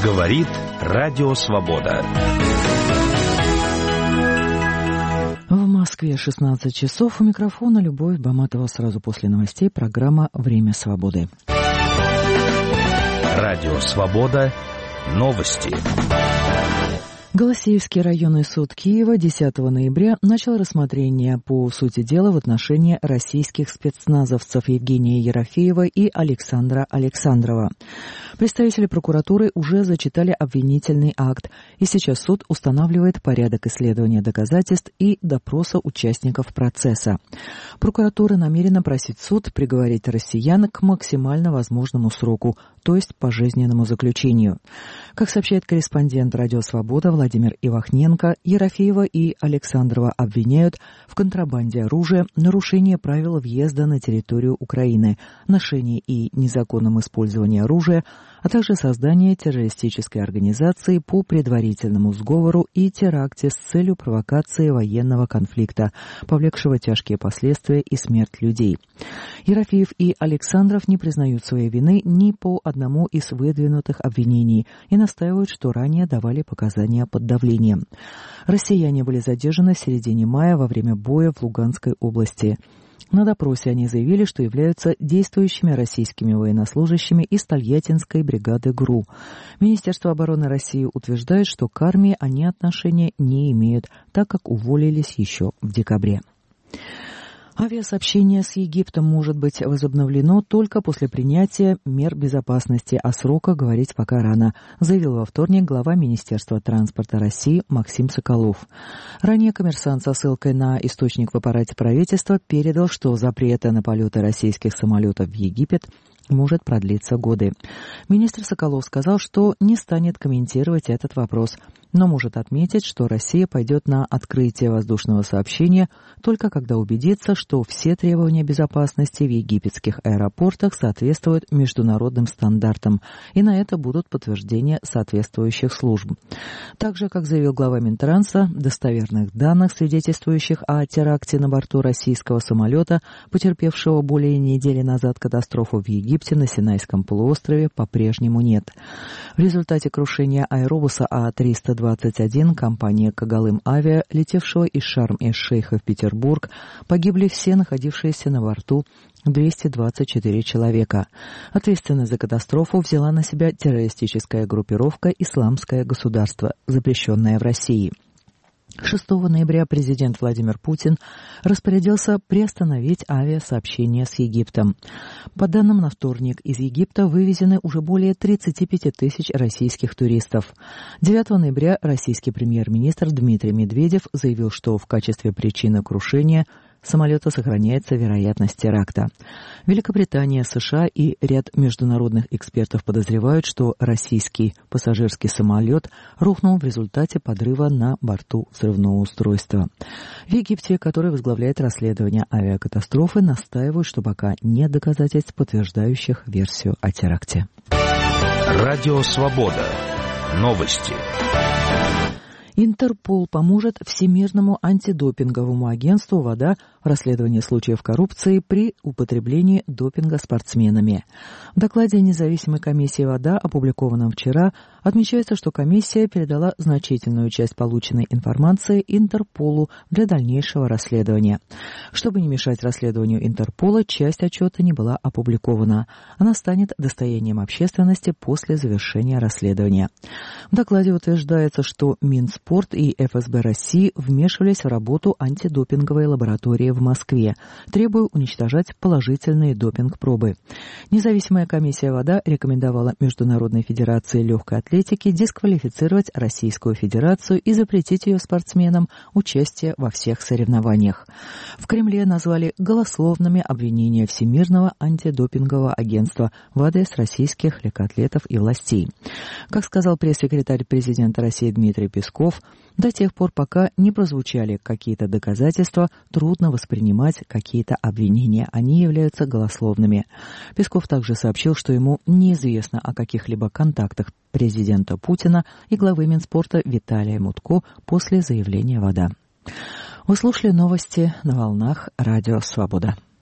Говорит Радио Свобода. В Москве 16 часов. У микрофона Любовь Баматова. Сразу после новостей программа «Время свободы». Радио Свобода. Новости. Голосеевский районный суд Киева 10 ноября начал рассмотрение по сути дела в отношении российских спецназовцев Евгения Ерофеева и Александра Александрова. Представители прокуратуры уже зачитали обвинительный акт, и сейчас суд устанавливает порядок исследования доказательств и допроса участников процесса. Прокуратура намерена просить суд приговорить россиян к максимально возможному сроку, то есть пожизненному заключению. Как сообщает корреспондент «Радио Свобода» Владимир Ивахненко, Ерофеева и Александрова обвиняют в контрабанде оружия, нарушении правил въезда на территорию Украины, ношении и незаконном использовании оружия, а также создании террористической организации по предварительному сговору и теракте с целью провокации военного конфликта, повлекшего тяжкие последствия и смерть людей. Ерофеев и Александров не признают своей вины ни по одному из выдвинутых обвинений и настаивают, что ранее давали показания под давлением. Россияне были задержаны в середине мая во время боя в Луганской области. На допросе они заявили, что являются действующими российскими военнослужащими из Тольяттинской бригады ГРУ. Министерство обороны России утверждает, что к армии они отношения не имеют, так как уволились еще в декабре. Авиасообщение с Египтом может быть возобновлено только после принятия мер безопасности, а срока говорить пока рано, заявил во вторник глава Министерства транспорта России Максим Соколов. Ранее «Коммерсант» со ссылкой на источник в аппарате правительства передал, что запрет на полеты российских самолетов в Египет может продлиться годы. Министр Соколов сказал, что не станет комментировать этот вопрос, но может отметить, что Россия пойдет на открытие воздушного сообщения только когда убедится, что все требования безопасности в египетских аэропортах соответствуют международным стандартам, и на это будут подтверждения соответствующих служб. Также, как заявил глава Минтранса, достоверных данных, свидетельствующих о теракте на борту российского самолета, потерпевшего более недели назад катастрофу в Египте на Синайском полуострове, по-прежнему нет. В результате крушения аэробуса А-321 компании «Когалым Авиа», летевшего из Шарм-эш-Шейха в Петербург, погибли все находившиеся на борту 224 человека. Ответственность за катастрофу взяла на себя террористическая группировка «Исламское государство», запрещенная в России. 6 ноября президент Владимир Путин распорядился приостановить авиасообщение с Египтом. По данным на вторник, из Египта вывезены уже более 35 тысяч российских туристов. 9 ноября российский премьер-министр Дмитрий Медведев заявил, что в качестве причины крушения самолета сохраняется вероятность теракта. Великобритания, США и ряд международных экспертов подозревают, что российский пассажирский самолет рухнул в результате подрыва на борту взрывного устройства. В Египте, который возглавляет расследование авиакатастрофы, настаивают, что пока нет доказательств, подтверждающих версию о теракте. Радио Свобода. Новости. Интерпол поможет Всемирному антидопинговому агентству «ВАДА» в расследовании случаев коррупции при употреблении допинга спортсменами. В докладе независимой комиссии ВАДА, опубликованном вчера, отмечается, что комиссия передала значительную часть полученной информации Интерполу для дальнейшего расследования. Чтобы не мешать расследованию Интерпола, часть отчета не была опубликована. Она станет достоянием общественности после завершения расследования. В докладе утверждается, что Минспорт и ФСБ России вмешивались в работу антидопинговой лаборатории в Москве, требуя уничтожать положительные допинг-пробы. Независимая комиссия ВАДА рекомендовала Международной федерации легкой атлетики дисквалифицировать Российскую Федерацию и запретить ее спортсменам участие во всех соревнованиях. В Кремле назвали голословными обвинения Всемирного антидопингового агентства в адрес российских легкоатлетов и властей. Как сказал пресс-секретарь президента России Дмитрий Песков, до тех пор, пока не прозвучали какие-то доказательства, трудно воспринимать какие-то обвинения. Они являются голословными. Песков также сообщил, что ему неизвестно о каких-либо контактах президента Путина и главы Минспорта Виталия Мутко после заявления ВАДА. Вы слушали новости на волнах Радио Свобода.